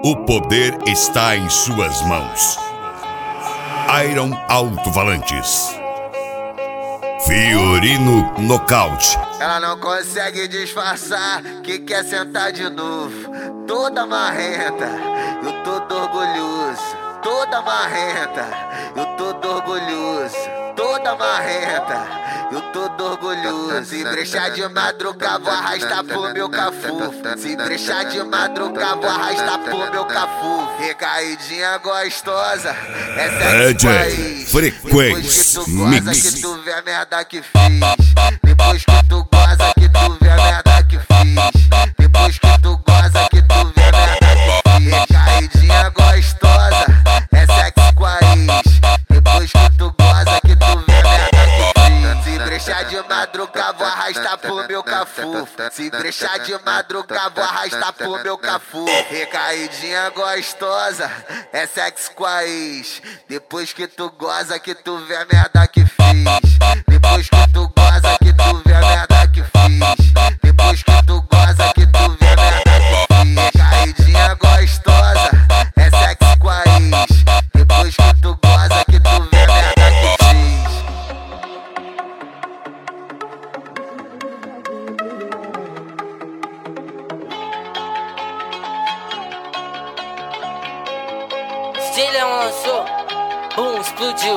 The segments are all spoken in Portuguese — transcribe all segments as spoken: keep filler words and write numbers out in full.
O poder está em suas mãos. Iron Alto-Falantes. Fiorino Nocaute. Ela não consegue disfarçar que quer sentar de novo. Toda marrenta, eu todo orgulhoso. Toda marrenta, eu todo orgulhoso. Toda marrenta, eu todo orgulhoso. Se brechar de madrugada, vou arrastar pro meu cafu. Se brechar de madrugada, vou arrastar pro meu cafu. Recaidinha gostosa, essa é D J Frequência Mix. Depois que tu vê a merda que fiz. Depois que tu goza que tu vê a merda que fiz. Depois que tu goza que tu vê a merda que fiz. Recaidinha gostosa, é sexy com a ex. Depois que tu goza que tu vê a merda que fiz. Se brechar de madrugada, vou arrastar pro meu cafu. Se brechar de madrugada, vou arrastar pro meu cafu. Recaidinha gostosa, é sexy com a ex. Depois que tu goza que tu vê a merda que fiz. Depois que tu goza que tu vê a merda que fiz. Depois que tu goza que tu vê a merda que fiz. Recaidinha gostosa, é sexy com a ex. Depois que tu goza que tu vê a merda que fiz. Stilha lançou, boom, explodiu.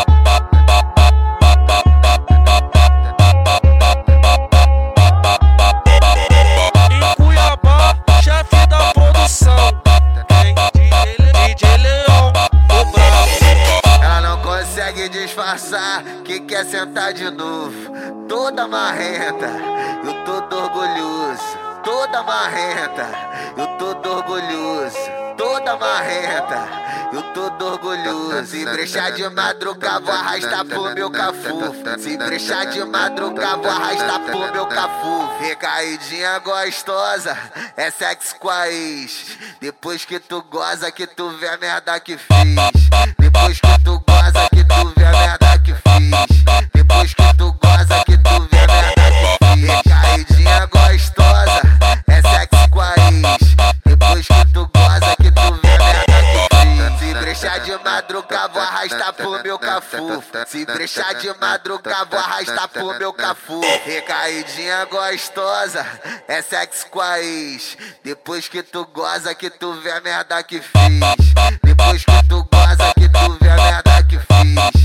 Em Cuiabá, chefe da produção. Tem D J Leão, o brabo. Ela não consegue disfarçar que quer sentar de novo. Toda marrenta, eu todo orgulhoso. Toda marrenta, eu todo orgulhoso. Toda marrenta, eu todo orgulhoso. Se brechar de madrugada, vou arrastar pro meu cafu. Se brechar de madrugada, vou arrastar pro meu cafu. Recaidinha gostosa, é sexy com a ex. Depois que tu goza que tu vê a merda que fiz. Depois que tu goza que tu vê a merda que fiz. Depois que tu goza que tu vê a merda que fiz. Recaidinha gostosa, é sexy com a ex. Depois que tu goza que tu vê a merda que fiz. Se brechar de madrugada, vou arrastar pro meu cafu. Se brechar de madrugada, vou arrastar pro meu cafu. Recaidinha gostosa, é sexy com a ex. Depois que tu goza que tu vê a merda que fiz. Depois que tu goza que tu vê a merda que fiz.